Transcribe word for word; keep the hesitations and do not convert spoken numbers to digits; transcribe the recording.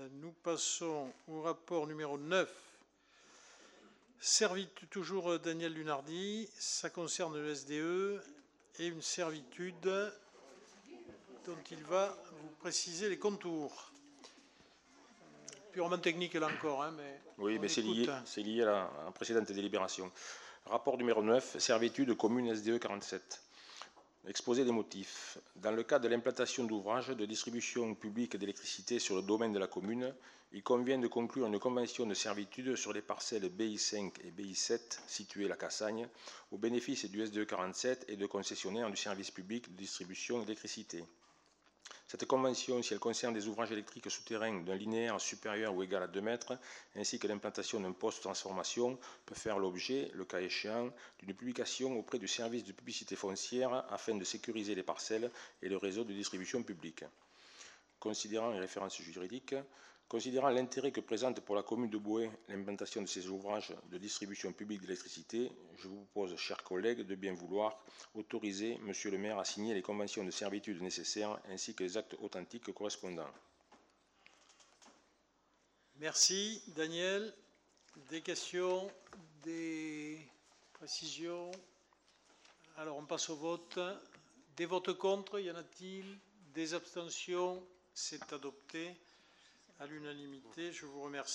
Nous passons au rapport numéro neuf. Servitude, toujours Daniel Lunardi, ça concerne le S D E et une servitude dont il va vous préciser les contours. Purement technique là encore, hein, mais... Oui, mais c'est lié, c'est lié à la, à la précédente délibération. Rapport numéro neuf, servitude commune S D E quarante-sept. Exposé des motifs. Dans le cadre de l'implantation d'ouvrages de distribution publique d'électricité sur le domaine de la commune, il convient de conclure une convention de servitude sur les parcelles B I cinq et B I sept situées à la Cassagne, au bénéfice du S D E quarante-sept et de concessionnaires du service public de distribution d'électricité. Cette convention, si elle concerne des ouvrages électriques souterrains d'un linéaire supérieur ou égal à deux mètres, ainsi que l'implantation d'un poste de transformation, peut faire l'objet, le cas échéant, d'une publication auprès du service de publicité foncière afin de sécuriser les parcelles et le réseau de distribution publique. Considérant les références juridiques, considérant l'intérêt que présente pour la commune de Bouët l'implantation de ces ouvrages de distribution publique d'électricité, je vous propose, chers collègues, de bien vouloir autoriser Monsieur le maire à signer les conventions de servitude nécessaires ainsi que les actes authentiques correspondants. Merci, Daniel. Des questions, des précisions? Alors, on passe au vote. Des votes contre, y en a-t-il? Des abstentions? C'est adopté à l'unanimité. Je vous remercie.